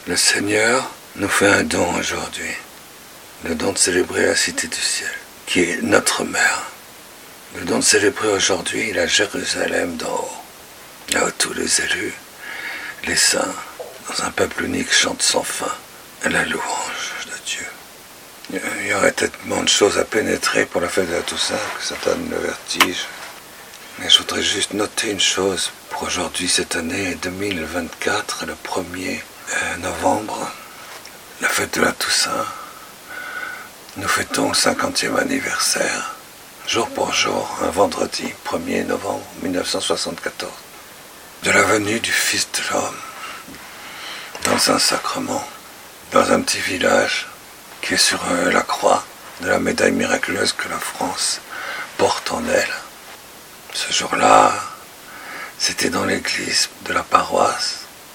Le Seigneur nous fait un don aujourd'hui, le don de célébrer la Cité du Ciel, qui est notre mère. Le don de célébrer aujourd'hui la Jérusalem d'en haut, là où tous les élus, les saints, dans un peuple unique, chantent sans fin la louange de Dieu. Il y aurait tellement de choses à pénétrer pour la fête de la Toussaint que ça donne le vertige. Mais je voudrais juste noter une chose pour aujourd'hui, cette année 2024, le 1er novembre, la fête de la Toussaint. Nous fêtons le 50e anniversaire, jour pour jour, un vendredi 1er novembre 1974, de la venue du Fils de l'homme dans le Saint-Sacrement, dans un petit village qui est sur la croix de la médaille miraculeuse que la France porte en elle. Ce jour-là, c'était dans l'église de la paroisse.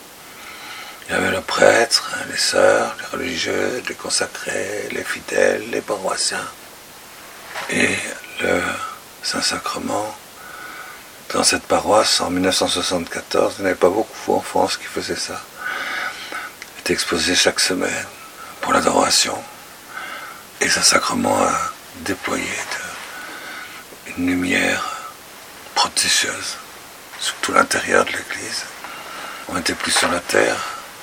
Il y avait le prêtre, les sœurs, les religieux, les consacrés, les fidèles, les paroissiens. Et le Saint-Sacrement, dans cette paroisse, en 1974, il n'y en avait pas beaucoup en France qui faisaient ça. Il était exposé chaque semaine pour l'adoration. Et Saint-Sacrement a déployé une lumière prodigieuse sur tout l'intérieur de l'église. On n'était plus sur la terre.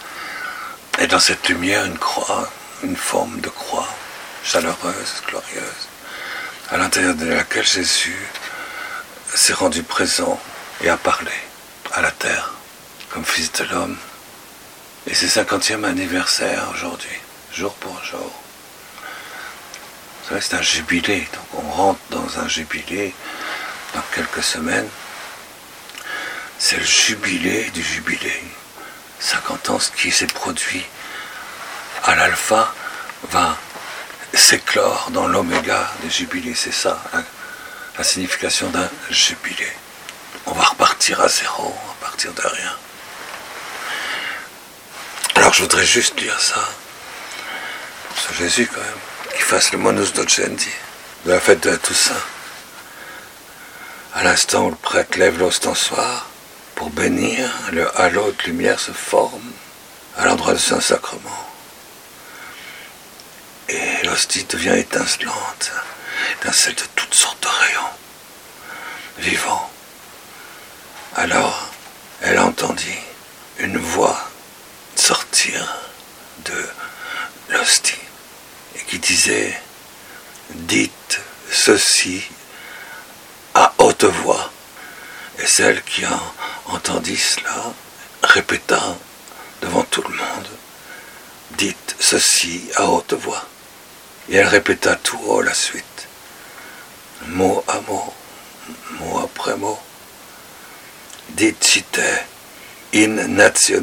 Et dans cette lumière, une croix, une forme de croix, chaleureuse, glorieuse, à l'intérieur de laquelle Jésus s'est rendu présent et a parlé à la terre, comme Fils de l'homme. Et c'est 50e anniversaire aujourd'hui, jour pour jour. Vous savez, c'est un jubilé, donc on rentre dans un jubilé dans quelques semaines. C'est le jubilé du jubilé. 50 ans, ce qui s'est produit à l'alpha va s'éclore dans l'oméga des jubilés. C'est ça, la signification d'un jubilé. On va repartir à zéro, à partir de rien. Alors je voudrais juste dire ça, sur Jésus quand même, qu'il fasse le Monus Docendi de la fête de la Toussaint. À l'instant où le prêtre lève l'ostensoir pour bénir, le halo de lumière se forme à l'endroit du Saint-Sacrement. Et l'hostie devient étincelante, étincelle de toutes sortes de rayons, vivants. Alors, elle entendit une voix sortir de l'hostie et qui disait « Dites ceci à haute voix ». Et celle qui entendit cela répéta devant tout le monde « Dites ceci à haute voix ». Et elle répéta tout haut la suite, mot à mot, mot après mot. « Dicite in nationibus »,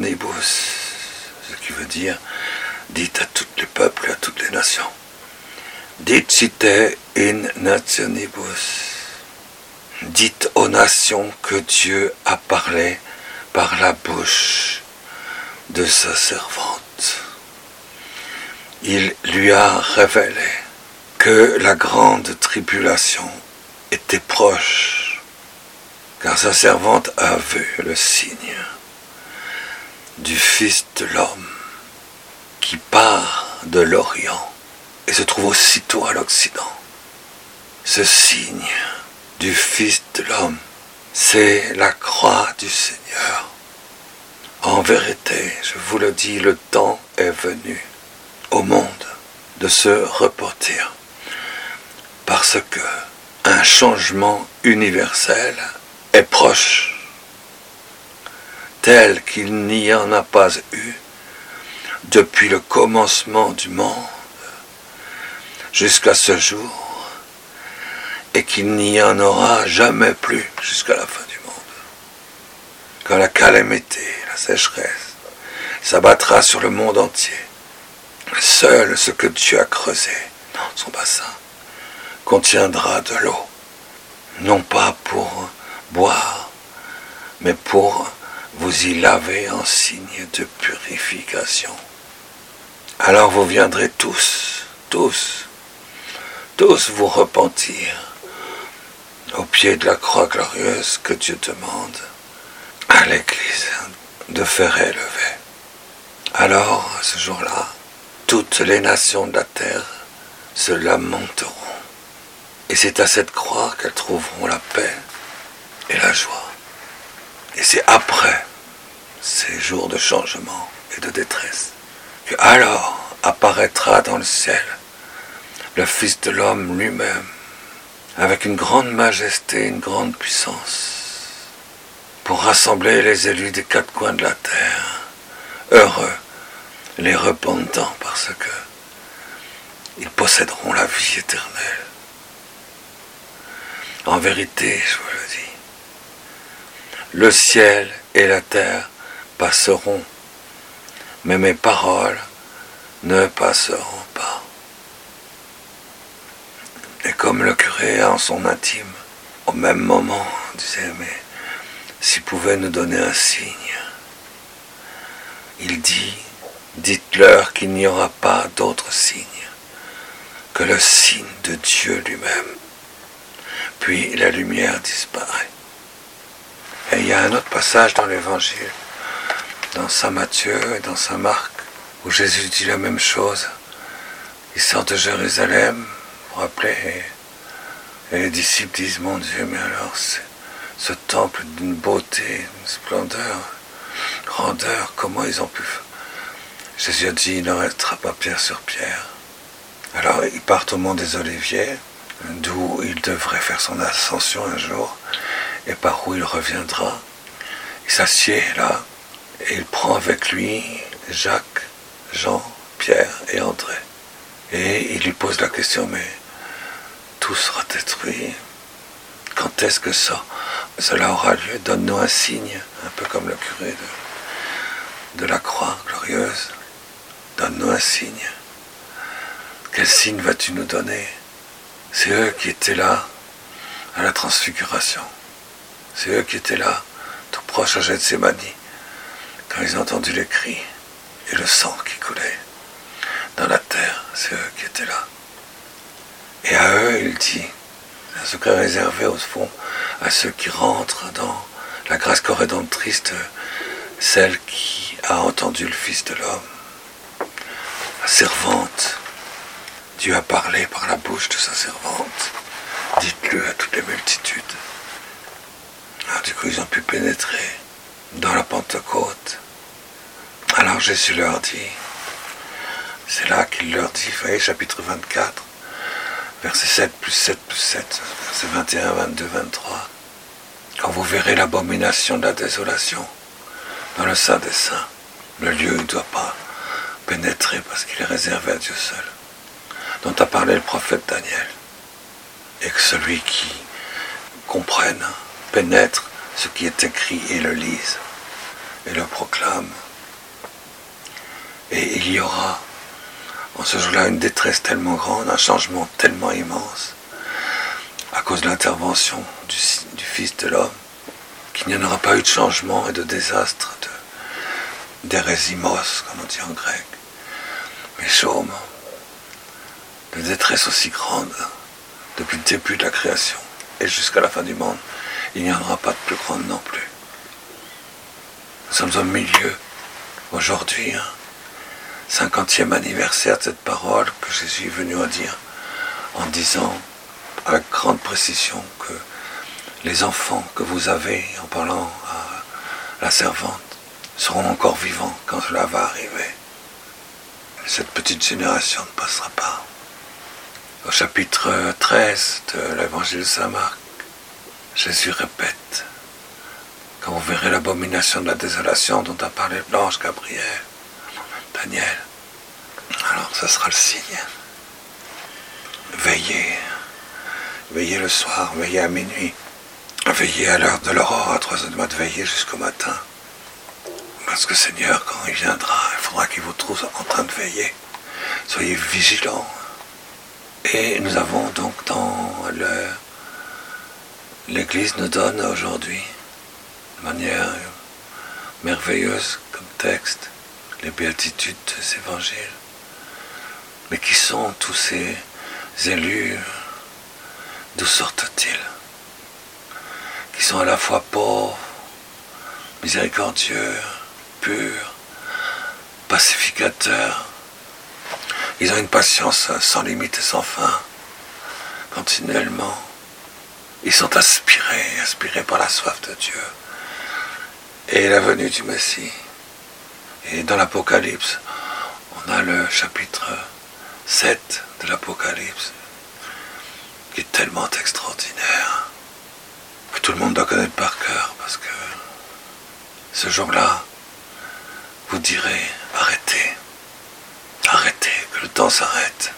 ce qui veut dire « Dites à tous les peuples et à toutes les nations ». « Dicite in nationibus ». Dites aux nations que Dieu a parlé par la bouche de sa servante. Il lui a révélé que la grande tribulation était proche, car sa servante a vu le signe du Fils de l'homme qui part de l'Orient et se trouve aussitôt à l'Occident. Ce signe du Fils de l'homme, c'est la croix du Seigneur. En vérité, je vous le dis, le temps est venu au monde de se repentir, parce que un changement universel est proche, tel qu'il n'y en a pas eu depuis le commencement du monde jusqu'à ce jour, et qu'il n'y en aura jamais plus jusqu'à la fin du monde. Quand la calamité, la sécheresse, s'abattra sur le monde entier, seul ce que Dieu a creusé dans son bassin contiendra de l'eau, non pas pour boire, mais pour vous y laver en signe de purification. Alors vous viendrez tous vous repentir au pied de la croix glorieuse que Dieu demande à l'Église de faire élever. Alors, ce jour-là, toutes les nations de la terre se lamenteront. Et c'est à cette croix qu'elles trouveront la paix et la joie. Et c'est après ces jours de changement et de détresse que alors apparaîtra dans le ciel le Fils de l'homme lui-même, avec une grande majesté, une grande puissance, pour rassembler les élus des quatre coins de la terre. Heureux les repentants, parce que ils posséderont la vie éternelle. En vérité, je vous le dis, le ciel et la terre passeront, mais mes paroles ne passeront pas. Et comme le curé en son intime, au même moment, disait, mais s'il pouvait nous donner un signe, il dit, dites-leur qu'il n'y aura pas d'autre signe que le signe de Dieu lui-même. Puis la lumière disparaît. Et il y a un autre passage dans l'Évangile, dans Saint Matthieu et dans Saint Marc, où Jésus dit la même chose. Il sort de Jérusalem, vous vous rappelez, et les disciples disent, mon Dieu, mais alors ce temple d'une beauté, d'une splendeur, grandeur, comment ils ont pu faire? Jésus a dit, il ne restera pas pierre sur pierre. Alors ils partent au mont des Oliviers, d'où il devrait faire son ascension un jour, et par où il reviendra. Il s'assied là, et il prend avec lui Jacques, Jean, Pierre et André. Et il lui pose la question, mais tout sera détruit. Quand est-ce que cela aura lieu? Donne-nous un signe, un peu comme le curé de la croix glorieuse. Donne-nous un signe. Quel signe vas-tu nous donner? C'est eux qui étaient là à la transfiguration. C'est eux qui étaient là, tout proche à Gethsémani, quand ils ont entendu les cris et le sang qui coulait dans la terre. C'est eux qui étaient là. Et à eux, il dit, un secret réservé au fond à ceux qui rentrent dans la grâce corrédentrice, celle qui a entendu le Fils de l'homme. La servante, Dieu a parlé par la bouche de sa servante. Dites-le à toutes les multitudes. Alors du coup, ils ont pu pénétrer dans la Pentecôte. Alors Jésus leur dit, c'est là qu'il leur dit, vous voyez, chapitre 24, verset 7 plus 7 plus 7, verset 21, 22, 23. Quand vous verrez l'abomination de la désolation dans le Saint des Saints, le lieu ne doit pas pénétrer parce qu'il est réservé à Dieu seul, dont a parlé le prophète Daniel, et que celui qui comprenne, pénètre ce qui est écrit et le lise et le proclame. Et il y aura en ce jour-là une détresse tellement grande, un changement tellement immense à cause de l'intervention du Fils de l'homme, qu'il n'y en aura pas eu de changement et de désastre, d'érésimos, comme on dit en grec, mais chaume, de détresse aussi grande depuis le début de la création et jusqu'à la fin du monde. Il n'y en aura pas de plus grande non plus. Nous sommes au milieu, aujourd'hui, 50e anniversaire de cette parole que Jésus est venu à dire, en disant avec grande précision que les enfants que vous avez, en parlant à la servante, seront encore vivants quand cela va arriver. Cette petite génération ne passera pas. Au chapitre 13 de l'Évangile de Saint Marc, Jésus répète, quand vous verrez l'abomination de la désolation dont a parlé l'ange Gabriel, Daniel, alors ça sera le signe. Veillez, veillez le soir, veillez à minuit, veillez à l'heure de l'aurore, à 3 heures du matin, veillez jusqu'au matin. Parce que Seigneur, quand il viendra, il faudra qu'il vous trouve en train de veiller. Soyez vigilants. Et nous avons donc dans l'Église nous donne aujourd'hui, de manière merveilleuse comme texte, les béatitudes des évangiles. Mais qui sont tous ces élus? D'où sortent-ils? Qui sont à la fois pauvres, miséricordieux, purs, pacificateurs. Ils ont une patience sans limite et sans fin, continuellement. Ils sont inspirés par la soif de Dieu et la venue du Messie. Et dans l'Apocalypse, on a le chapitre 7 de l'Apocalypse, qui est tellement extraordinaire, que tout le monde doit connaître par cœur, parce que ce jour-là, vous direz, arrêtez, que le temps s'arrête.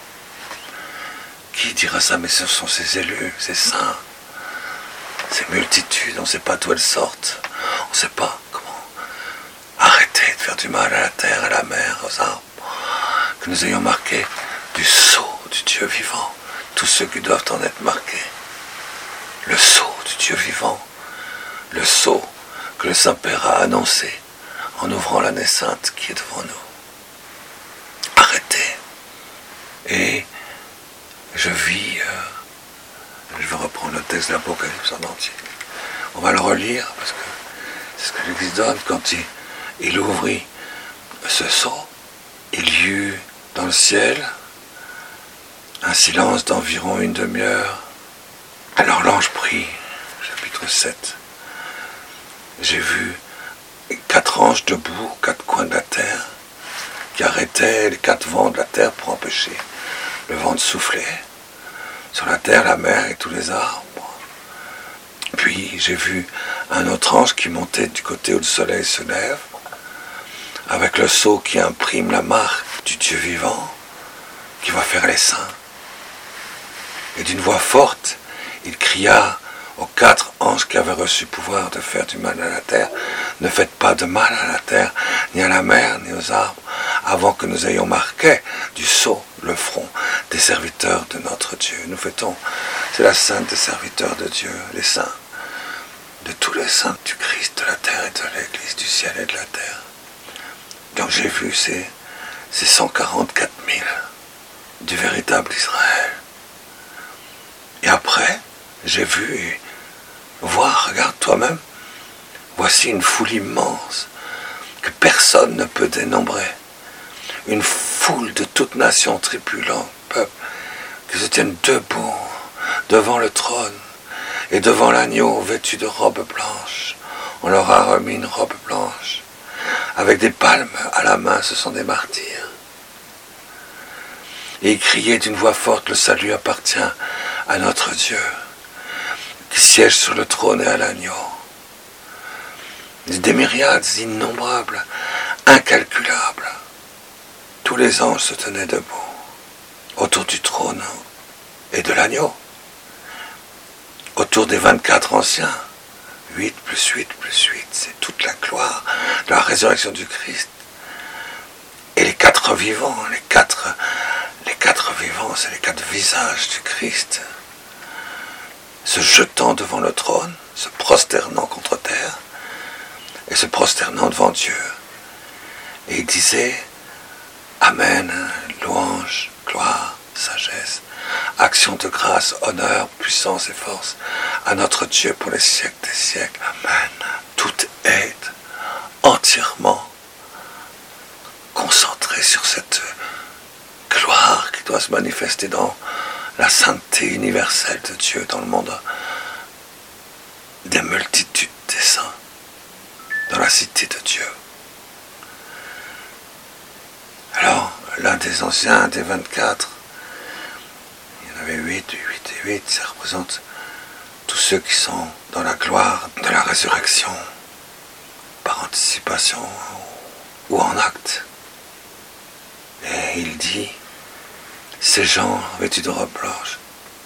Qui dira ça? Mais ce sont ces élus, ces saints, ces multitudes, on ne sait pas d'où elles sortent, on ne sait pas comment. Arrêtez de faire du mal à la terre, à la mer, aux arbres, que nous ayons marqué du sceau du Dieu vivant, tous ceux qui doivent en être marqués. Le sceau du Dieu vivant, le sceau que le Saint-Père a annoncé en ouvrant l'année sainte qui est devant nous. Arrêtez. Et je vis, je vais reprendre le texte de l'Apocalypse en entier. On va le relire parce que c'est ce que l'Église donne. Quand il ouvrit ce sceau, il y eut dans le ciel un silence d'environ une demi-heure. Alors l'ange prie, chapitre 7. J'ai vu 4 anges debout aux 4 coins de la terre, qui arrêtaient les 4 vents de la terre pour empêcher le vent de souffler sur la terre, la mer et tous les arbres. Puis j'ai vu un autre ange qui montait du côté où le soleil se lève, avec le sceau qui imprime la marque du Dieu vivant, qui va faire les saints. Et d'une voix forte, il cria aux 4 anges qui avaient reçu pouvoir de faire du mal à la terre: ne faites pas de mal à la terre, ni à la mer, ni aux arbres, avant que nous ayons marqué du sceau le front des serviteurs de notre Dieu. Nous fêtons, c'est la sainte des serviteurs de Dieu, les saints, de tous les saints du Christ, de la terre et de l'Église, du ciel et de la terre. Donc j'ai vu ces 144 000 du véritable Israël. Et après, j'ai vu et voir, regarde toi-même, voici une foule immense que personne ne peut dénombrer. Une foule de toutes nations, tribulants, peuples, qui se tiennent debout devant le trône et devant l'agneau vêtu de robes blanches. On leur a remis une robe blanche. Avec des palmes à la main, ce sont des martyrs. Et ils criaient d'une voix forte: le salut appartient à notre Dieu, qui siège sur le trône et à l'agneau. Des myriades innombrables, incalculables. Tous les anges se tenaient debout, autour du trône et de l'agneau, autour des 24 anciens. 8 plus 8 plus 8, c'est toute la gloire de la résurrection du Christ. Et les 4 vivants, les quatre vivants, c'est les 4 visages du Christ, se jetant devant le trône, se prosternant contre terre, et se prosternant devant Dieu. Et il disait: Amen, louange, gloire, sagesse, action de grâce, honneur, puissance et force à notre Dieu pour les siècles des siècles. Amen. Tout est entièrement concentré sur cette gloire qui doit se manifester dans la sainteté universelle de Dieu dans le monde des multitudes des saints, dans la cité de Dieu. Alors, l'un des anciens, des 24, il y en avait 8 et 8, ça représente tous ceux qui sont dans la gloire de la résurrection, par anticipation ou en acte. Et il dit: ces gens vêtus de robes blanches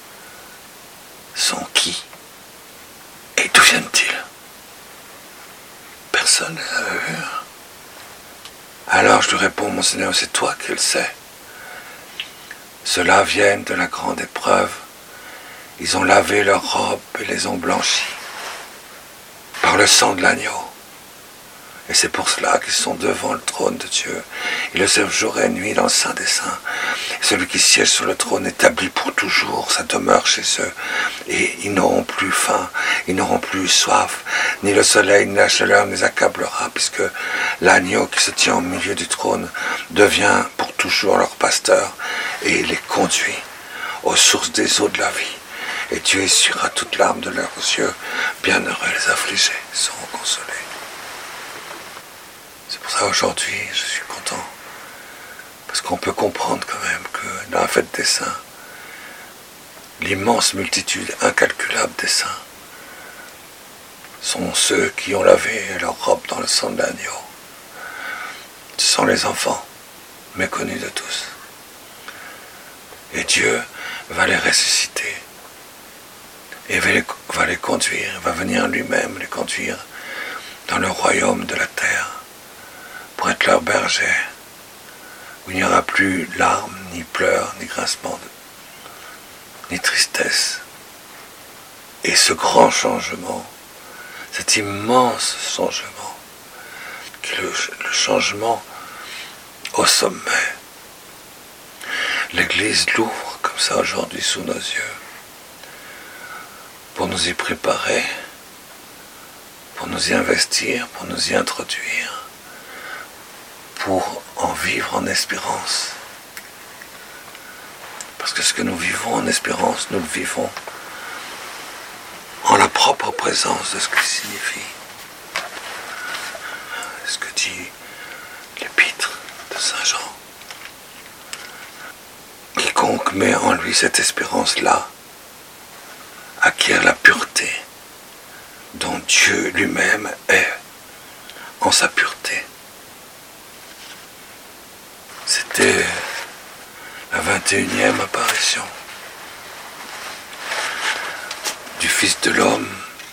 sont qui? Et d'où viennent-ils? Personne ne les avait vus. Alors je lui réponds: mon Seigneur, c'est toi qui le sais. Ceux-là viennent de la grande épreuve. Ils ont lavé leurs robes et les ont blanchies par le sang de l'agneau. Et c'est pour cela qu'ils sont devant le trône de Dieu. Ils le servent jour et nuit dans le Saint des Saints. Ils celui qui siège sur le trône établit pour toujours sa demeure chez eux, et ils n'auront plus faim, ils n'auront plus soif, ni le soleil ni la chaleur ne les accablera, puisque l'agneau qui se tient au milieu du trône devient pour toujours leur pasteur, et il les conduit aux sources des eaux de la vie. Et Dieu essuiera toute larme de leurs yeux. Bienheureux les affligés seront consolés. C'est pour ça aujourd'hui, je suis content. Parce qu'on peut comprendre quand même que dans la fête des saints, l'immense multitude incalculable des saints sont ceux qui ont lavé leur robe dans le sang de l'agneau. Ce sont les enfants, méconnus de tous. Et Dieu va les ressusciter. Et va les conduire, va venir lui-même les conduire dans le royaume de la terre pour être leur berger, où il n'y aura plus larmes, ni pleurs, ni grincements, ni tristesse. Et ce grand changement, cet immense changement, qui est le changement au sommet. L'Église l'ouvre comme ça aujourd'hui sous nos yeux, pour nous y préparer, pour nous y investir, pour nous y introduire, pour en vivre en espérance. Parce que ce que nous vivons en espérance, nous le vivons en la propre présence de ce qu'il signifie. Ce que dit l'épître de Saint Jean. Quiconque met en lui cette espérance-là, acquiert la pureté dont Dieu lui-même est en sa pureté. C'était la 21e apparition du Fils de l'homme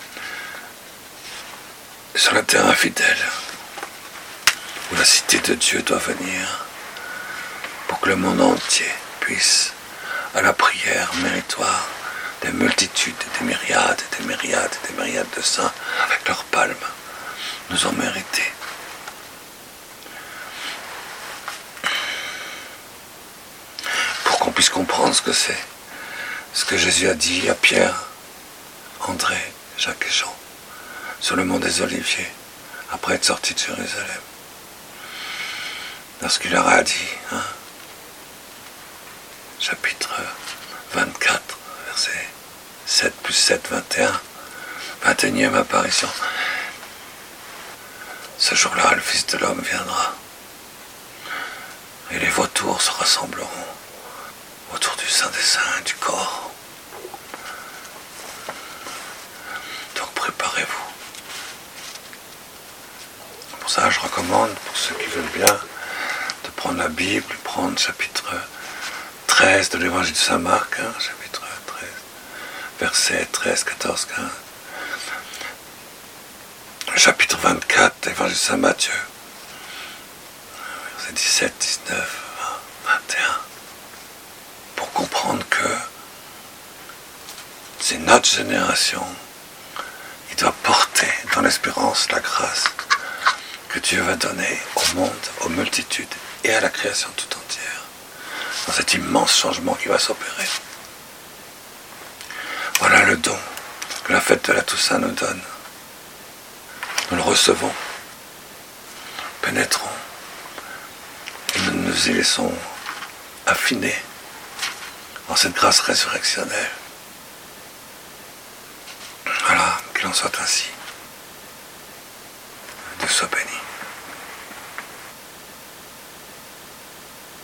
sur la terre infidèle, où la cité de Dieu doit venir pour que le monde entier puisse, à la prière méritoire des multitudes, des myriades, et des myriades, et des myriades de saints, avec leurs palmes, nous ont mérité. Pour qu'on puisse comprendre ce que c'est, ce que Jésus a dit à Pierre, André, Jacques et Jean, sur le mont des Oliviers, après être sortis de Jérusalem. Lorsqu'il leur a dit, chapitre 24, verset 7 plus 7, 21, 21e apparition. Ce jour-là, le Fils de l'homme viendra, et les vautours se rassembleront autour du Saint des Saints, du corps. Donc préparez-vous. Pour ça, je recommande, pour ceux qui veulent bien, de prendre la Bible, prendre chapitre 13 de l'évangile de Saint Marc, chapitre 13, versets 13, 14, 15. Le chapitre 24 de l'évangile de Saint Matthieu, versets 17, 19, 20, 21. Pour comprendre que c'est notre génération qui doit porter dans l'espérance la grâce que Dieu va donner au monde, aux multitudes et à la création tout entière, dans cet immense changement qui va s'opérer. Voilà le don que la fête de la Toussaint nous donne. Nous le recevons, pénétrons, et nous nous y laissons affiner en cette grâce résurrectionnelle. Voilà, qu'il en soit ainsi. Dieu soit béni.